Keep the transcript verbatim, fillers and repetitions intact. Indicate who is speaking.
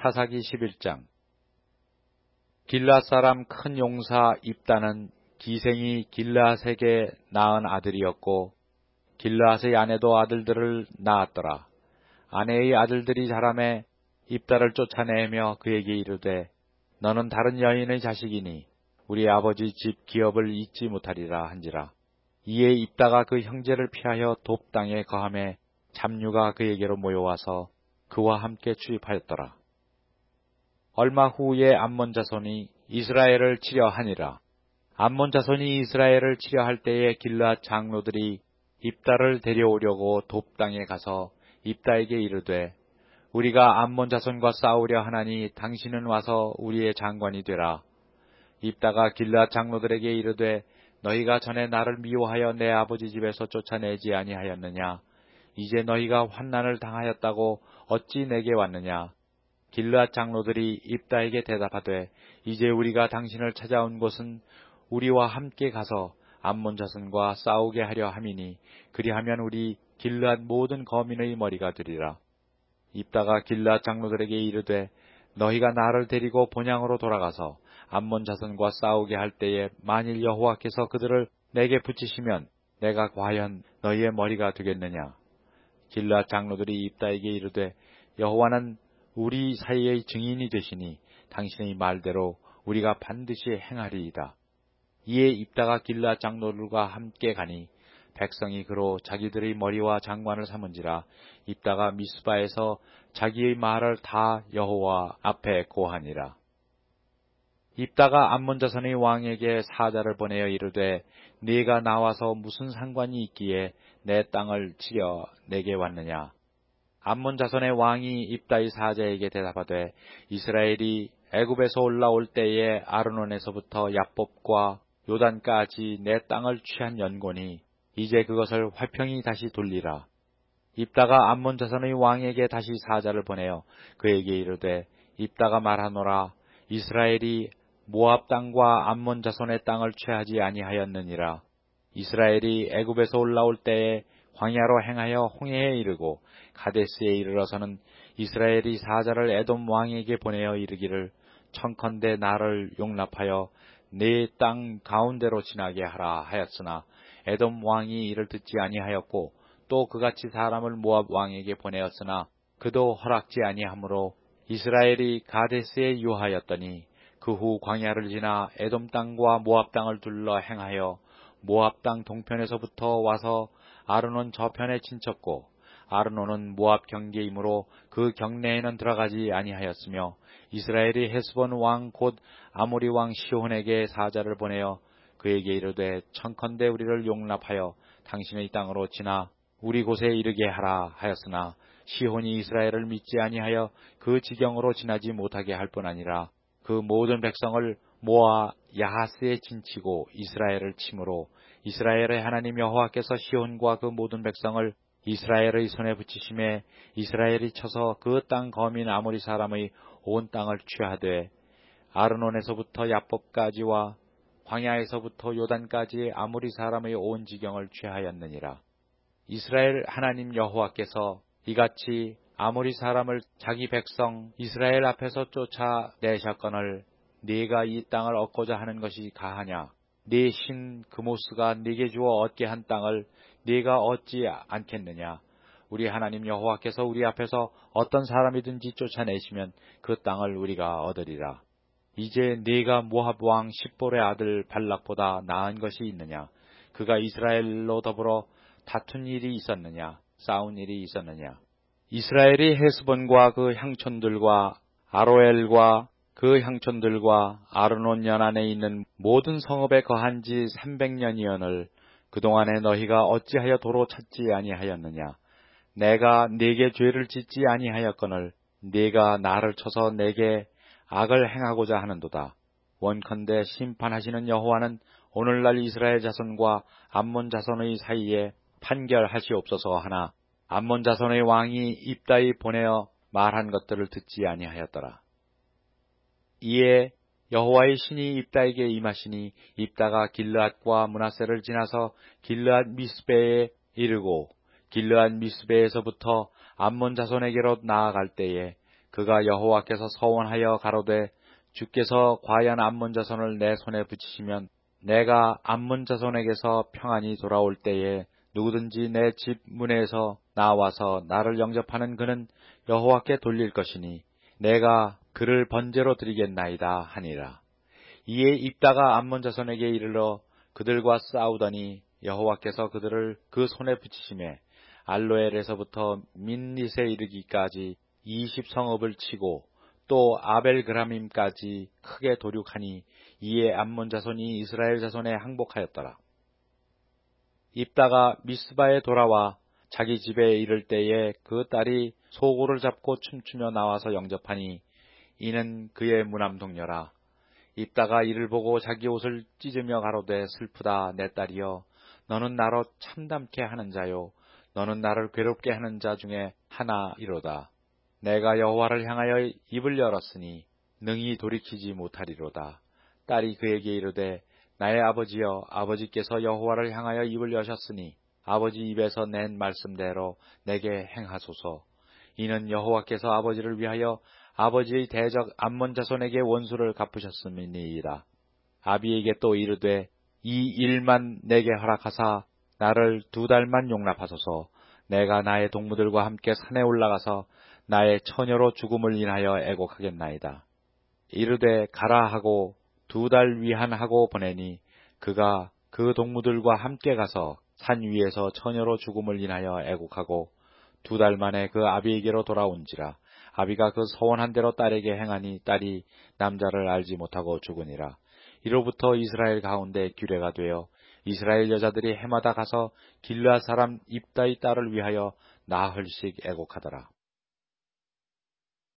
Speaker 1: 사사기 십일 장. 길앗 사람 큰 용사 입다는 기생이 길앗에게 낳은 아들이었고 길앗의 아내도 아들들을 낳았더라. 아내의 아들들이 자라매 입다를 쫓아내며 그에게 이르되 너는 다른 여인의 자식이니 우리 아버지 집 기업을 잊지 못하리라 한지라. 이에 입다가 그 형제를 피하여 돕 땅에 거하매 잡류가 그에게로 모여와서 그와 함께 출입하였더라. 얼마 후에 암몬 자손이 이스라엘을 치려 하니라. 암몬 자손이 이스라엘을 치려 할 때에 길앗 장로들이 입다를 데려오려고 돕 땅에 가서 입다에게 이르되 우리가 암몬 자손과 싸우려 하나니 당신은 와서 우리의 장관이 되라. 입다가 길앗 장로들에게 이르되 너희가 전에 나를 미워하여 내 아버지 집에서 쫓아내지 아니하였느냐? 이제 너희가 환난을 당하였다고 어찌 내게 왔느냐? 길앗 장로들이 입다에게 대답하되 이제 우리가 당신을 찾아온 곳은 우리와 함께 가서 암몬 자손과 싸우게 하려 함이니 그리하면 우리 길앗 모든 거민의 머리가 되리라. 입다가 길앗 장로들에게 이르되 너희가 나를 데리고 본향으로 돌아가서 암몬 자손과 싸우게 할 때에 만일 여호와께서 그들을 내게 붙이시면 내가 과연 너희의 머리가 되겠느냐? 길앗 장로들이 입다에게 이르되 여호와는 우리 사이의 증인이 되시니 당신의 말대로 우리가 반드시 행하리이다. 이에 입다가 길앗 장로들과 함께 가니 백성이 그로 자기들의 머리와 장관을 삼은지라. 입다가 미스바에서 자기의 말을 다 여호와 앞에 고하니라. 입다가 암몬 자손의 왕에게 사자를 보내어 이르되 네가 나와서 무슨 상관이 있기에 내 땅을 치려 내게 왔느냐? 암몬 자손의 왕이 입다의 사자에게 대답하되 이스라엘이 애굽에서 올라올 때에 아르논에서부터 야복과 요단까지 내 땅을 취한 연고니 이제 그것을 화평히 다시 돌리라. 입다가 암몬 자손의 왕에게 다시 사자를 보내어 그에게 이르되 입다가 말하노라. 이스라엘이 모압 땅과 암몬 자손의 땅을 취하지 아니하였느니라. 이스라엘이 애굽에서 올라올 때에 광야로 행하여 홍해에 이르고 가데스에 이르러서는 이스라엘이 사자를 에돔 왕에게 보내어 이르기를 청컨대 나를 용납하여 네 땅 가운데로 지나게 하라 하였으나 에돔 왕이 이를 듣지 아니하였고 또 그같이 사람을 모압 왕에게 보내었으나 그도 허락지 아니하므로 이스라엘이 가데스에 유하였더니 그 후 광야를 지나 에돔 땅과 모압 땅을 둘러 행하여 모압 땅 동편에서부터 와서 아르논 저편에 진쳤고 아르논은 모압 경계이므로 그 경내에는 들어가지 아니하였으며 이스라엘이 헤스본 왕 곧 아모리 왕 시혼에게 사자를 보내어 그에게 이르되 청컨대 우리를 용납하여 당신의 땅으로 지나 우리 곳에 이르게 하라 하였으나 시혼이 이스라엘을 믿지 아니하여 그 지경으로 지나지 못하게 할 뿐 아니라 그 모든 백성을 모아 야하스에 진치고 이스라엘을 치므로 이스라엘의 하나님 여호와께서 시혼과 그 모든 백성을 이스라엘의 손에 붙이심에 이스라엘이 쳐서 그 땅 거민 아모리 사람의 온 땅을 취하되 아르논에서부터 야복까지와 광야에서부터 요단까지 아모리 사람의 온 지경을 취하였느니라. 이스라엘 하나님 여호와께서 이같이 아모리 사람을 자기 백성 이스라엘 앞에서 쫓아내셨거늘 네가 이 땅을 얻고자 하는 것이 가하냐? 네 신 그모스가 네게 주어 얻게 한 땅을 네가 얻지 않겠느냐? 우리 하나님 여호와께서 우리 앞에서 어떤 사람이든지 쫓아내시면 그 땅을 우리가 얻으리라. 이제 네가 모압 왕 십볼의 아들 발락보다 나은 것이 있느냐? 그가 이스라엘로 더불어 다툰 일이 있었느냐? 싸운 일이 있었느냐? 이스라엘이 헤스본과 그 향촌들과 아로엘과 그 향촌들과 아르논 연안에 있는 모든 성읍에 거한 지 삼백 년이언을 그동안에 너희가 어찌하여 도로 찾지 아니하였느냐? 내가 네게 죄를 짓지 아니하였거늘 네가 나를 쳐서 내게 악을 행하고자 하는도다. 원컨대 심판하시는 여호와는 오늘날 이스라엘 자손과 암몬 자손의 사이에 판결하시옵소서 하나 암몬 자손의 왕이 입다이 보내어 말한 것들을 듣지 아니하였더라. 이에 여호와의 신이 입다에게 임하시니 입다가 길르앗과 므낫세를 지나서 길르앗 미스베에 이르고 길르앗 미스베에서부터 암몬 자손에게로 나아갈 때에 그가 여호와께서 서원하여 가로되 주께서 과연 암몬 자손을 내 손에 붙이시면 내가 암몬 자손에게서 평안히 돌아올 때에 누구든지 내 집 문에서 나와서 나를 영접하는 그는 여호와께 돌릴 것이니 내가 그를 번제로 드리겠나이다 하니라. 이에 입다가 암몬 자손에게 이르러 그들과 싸우더니 여호와께서 그들을 그 손에 붙이심에 알로엘에서부터 민닛에 이르기까지 이십 성읍을 치고 또 아벨그라밈까지 크게 도륙하니 이에 암몬 자손이 이스라엘 자손에 항복하였더라. 입다가 미스바에 돌아와 자기 집에 이를 때에 그 딸이 소고를 잡고 춤추며 나와서 영접하니 이는 그의 무남 동료라. 입다가 이를 보고 자기 옷을 찢으며 가로되 슬프다 내 딸이여 너는 나로 참담케 하는 자요 너는 나를 괴롭게 하는 자 중에 하나이로다. 내가 여호와를 향하여 입을 열었으니 능히 돌이키지 못하리로다. 딸이 그에게 이르되 나의 아버지여 아버지께서 여호와를 향하여 입을 여셨으니 아버지 입에서 낸 말씀대로 내게 행하소서. 이는 여호와께서 아버지를 위하여 아버지의 대적 암몬 자손에게 원수를 갚으셨음이니이다. 아비에게 또 이르되 이 일만 내게 허락하사 나를 두 달만 용납하소서. 내가 나의 동무들과 함께 산에 올라가서 나의 처녀로 죽음을 인하여 애곡하겠나이다. 이르되 가라 하고 두 달 위한하고 보내니 그가 그 동무들과 함께 가서 산 위에서 처녀로 죽음을 인하여 애곡하고 두 달 만에 그 아비에게로 돌아온지라. 아비가 그 서원한 대로 딸에게 행하니 딸이 남자를 알지 못하고 죽으니라. 이로부터 이스라엘 가운데 규례가 되어 이스라엘 여자들이 해마다 가서 길르앗 사람 입다의 딸을 위하여 나흘씩 애곡하더라.